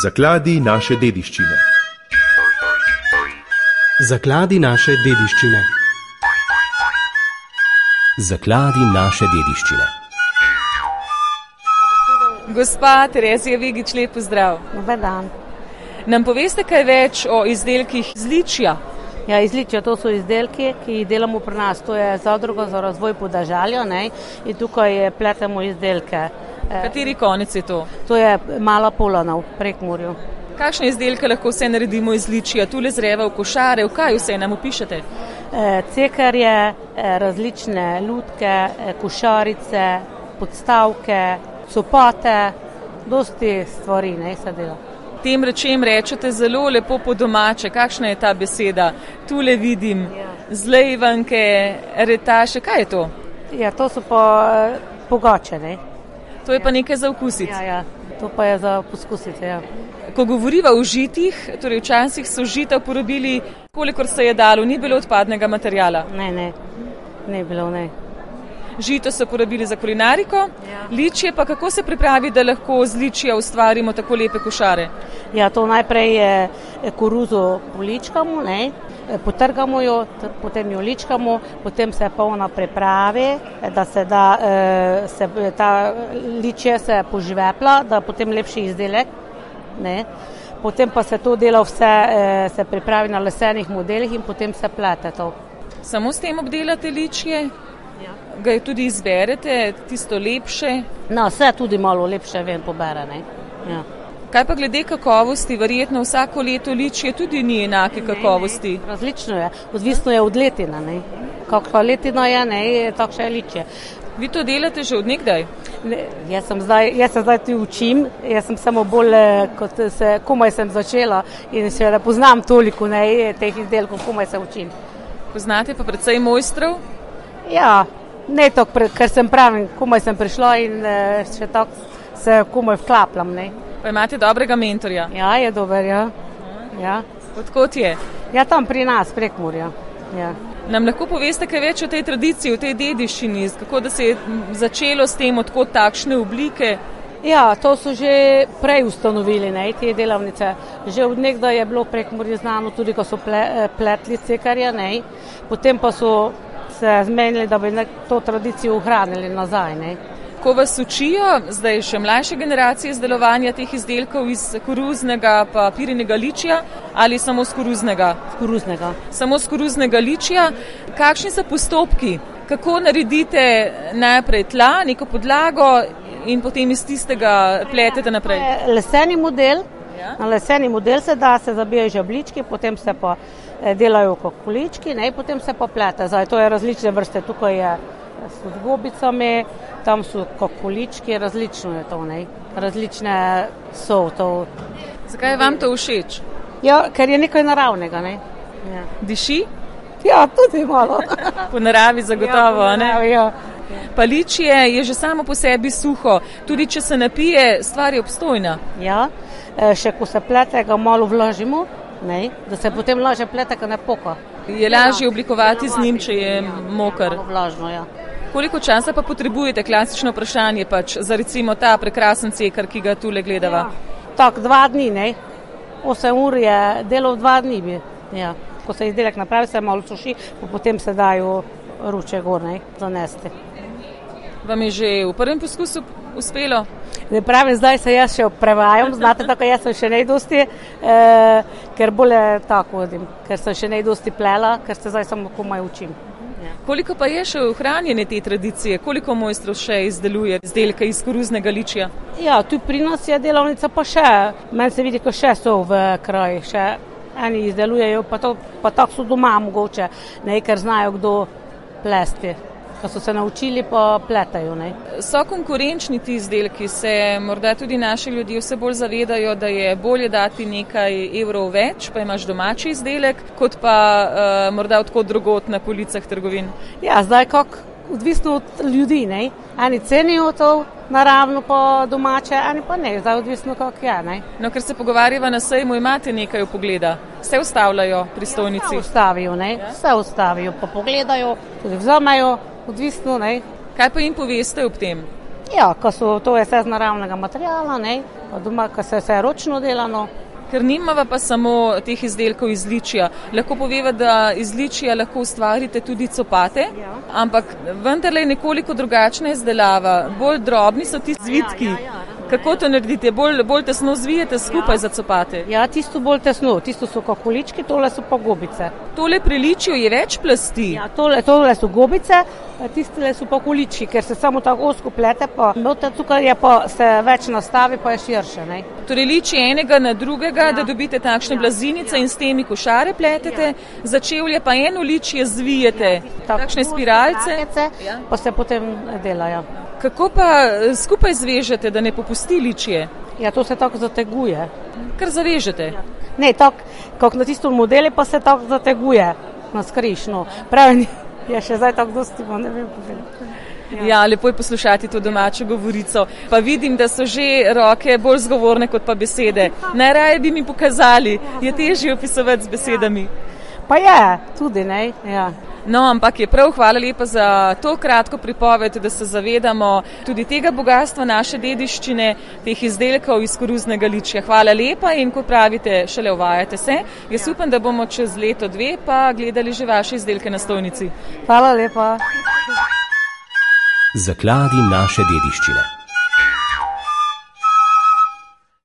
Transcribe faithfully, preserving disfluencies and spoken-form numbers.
Zakladi naše dediščine. Zakladi naše dediščine. Zakladi naše dediščine. Gospa Terezija Vigič, lep pozdrav. Dober dan. Nam poveste kaj več o izdelkih iz ličja? Ja, iz ličja, to so izdelki, ki jih delamo pri nas. To je Zadruga za razvoj podeželja, ne, in tukaj pletemo izdelke. Kateri konec je to? To je Mala Polana v Prekmurju. Kakšne izdelke lahko vse naredimo iz ličja? Tule zreva v košare, v kaj vse nam opišete? Cekarje, različne lutke, košarice, podstavke, copote, dosti stvari, ne, se dela. Tem rečem rečete zelo lepo po domače. Kakšna je ta beseda? Tule vidim zlejvanke, retaše. Kaj je to? Ja, to so pa pogače, ne. To je pa nekaj za okusiti. Ja, ja, to pa je za poskusiti, ja. Ko govoriva o žitih, torej včasih so žita uporabili, kolikor se je dalo, ni bilo odpadnega materijala? Ne, ne, ne bilo, ne. Žito so uporabili za kulinariko, ja. Ličje pa kako se pripravi, da lahko z ličja ustvarimo tako lepe košare? Ja, to najprej je koruzo poličkamo, ne, potrgamo jo, potem jo ličkamo, potem se polna pripravi, da se da, se, ta ličje se požvepla, da potem lepši izdelek, ne. Potem pa se to dela vse, se pripravi na lesenih modelih in potem se plete to. Samo s tem obdelate ličje? Ja. Ga je tudi izberete, tisto lepše? No, vse tudi malo lepše vem pobere, ne. Ja. Kaj pa glede kakovosti? Verjetno vsako leto ličje tudi ni enake kakovosti. Ne, ne, različno je, odvisno je od letina, ne. Kakšna letina je, ne, takšna je ličje. Vi to delate že od nekdaj? Ne, jaz sem zdaj, jaz se zdaj tu učim, jaz sem samo bolj, kot se, komaj sem začela in še ne poznam toliko, ne, teh izdelkov, komaj se učim. Poznate pa precej mojstrov? Ja, ne tako, ker sem pravim, komaj sem prišla in še tako se komaj vklapljam, ne. Pa imate dobrega mentorja? Ja, je dober, ja. Ja. Odkot je? Ja, tam pri nas, Prekmurja. Ja. Nam lahko poveste kaj več o tej tradiciji, o tej dediščini, kako da se je začelo s tem, odkot takšne oblike? Ja, to so že prej ustanovili, ne, te delavnice. Že od nekdaj je bilo v Prekmurju znano, tudi ko so ple, pletli cekarja, ne, potem pa so se zmenili, da bi to tradicijo ohranili nazaj, ne. Ko vas učijo, zdaj še mlajše generacije izdelovanja teh izdelkov iz koruznega pa pirinega ličja ali samo z koruznega? Z koruznega. Samo z koruznega ličja. Kakšni so postopki? Kako naredite najprej tla, neko podlago in potem iz tistega pletete naprej? Leseni model, ja. Na leseni model se da, se zabijajo žablički, potem se pa delajo kot količki, ne, potem se pa plete. Zdaj, to je različne vrste, tukaj je s gobicami, tam so kot količki, različno je to, ne, različne so to. Zakaj je vam to všeč? Ja, ker je nekaj naravnega, ne. Ja. Diši? Ja, tudi malo. Po naravi zagotovo, ja, po naravi, ne? Ja. Pa ličje je že samo po sebi suho, tudi če se napije, stvar je obstojna. Ja, še ko se plete, ga malo vlažimo, ne, da se potem lažje plete, ko ne poka. Je lažje oblikovati z njim, če je moker. Malo vlažno, ja. Koliko časa pa potrebujete, klasično vprašanje pač, za recimo ta prekrasen cekar, ki ga tule gledava? Ja. Tak, dva dni, ne, osem ur je delo dva dni bi, ja. Ko se izdelek napravi, se malo suši, potem se dajo ruče gor, ne, zanesti. Vam je že v prvem poskusu uspelo? Ne pravim, zdaj se jaz še prevajam, znate tako, jaz sem še najdosti, eh, ker bolje tako vodim, ker sem še najdosti plela, ker se zdaj samo komaj učim. Ja. Koliko pa je še ohranjene te tradicije? Koliko mojstrov še izdeluje izdelke iz koruznega ličja? Ja, tu pri nas je delavnica pa še, meni se vidi, ko še so v kraji, še eni izdelujejo, pa, to, pa tako so doma mogoče, ne, ker znajo kdo plesti. Ko so se naučili, pa pletajo, ne. So konkurenčni ti izdelki, se morda tudi naši ljudje vse bolj zavedajo, da je bolje dati nekaj evrov več, pa imaš domači izdelek, kot pa uh, morda odkot drugot na policah trgovin? Ja, zdaj kak, odvisno od ljudi, ne. Eni cenijo to naravno pa domače, eni pa ne, zdaj odvisno kak je, ne. No, ker se pogovarjava na sejmu, imate nekaj pogleda. Vse ustavljajo pri stojnici? Ja, vse ustavijo, ne, ja? Vse ustavijo, pa pogledajo, tudi vzamejo. Odvisno, ne. Kaj pa jim poveste ob tem? Ja, ko so, to je vse z naravnega materijala, ne, pa doma, ko se vse ročno delano. Ker nimava pa samo teh izdelkov iz ličija. Lahko poveva, da iz ličija lahko ustvarite tudi copate, Ja. ampak vendarle je nekoliko drugačna izdelava. Bolj drobni so ti zvitki. Ja, ja, ja. Kako to naredite? Bolj, bolj tesno zvijete skupaj Ja. za copate? Ja, tisto bolj tesno, tisto so kakolički, tole so pa gobice. Tole pri ličiju je več plasti. Ja, tole, tole so gobice, tistele so pa količki, ker se samo tako ozko plete, pa noter tukaj je pa se več nastavi, pa je širše, ne. Torej liči enega na drugega, da dobite takšne blazinice in s temi košare pletete, za čevlje pa eno ličje zvijete, Tako, takšne spiralce. takice, Ja. Pa se potem delajo. Kako pa skupaj zvežete, da ne popusti ličje? Ja, to se tako zateguje. Kar zavežete. Ne, tako, kot na tistem modelu pa se tako zateguje na skriž, no. Pravi, je še zdaj tako dosti, pa ne vem povedati. Ja, lepo je poslušati to domačo govorico. Pa vidim, da so že roke bolj zgovorne kot pa besede. Najraje bi mi pokazali, je težje opisovati z besedami. Pa je, tudi, ne, ja. No, ampak je prav, hvala lepa za to kratko pripoved, da se zavedamo tudi tega bogatstva naše dediščine, teh izdelkov iz koruznega ličja. Hvala lepa in kot pravite, šele uvajate se. Jaz upam, da bomo čez leto dve pa gledali že vaše izdelke na stojnici. Hvala lepa. Zakladi naše dediščine.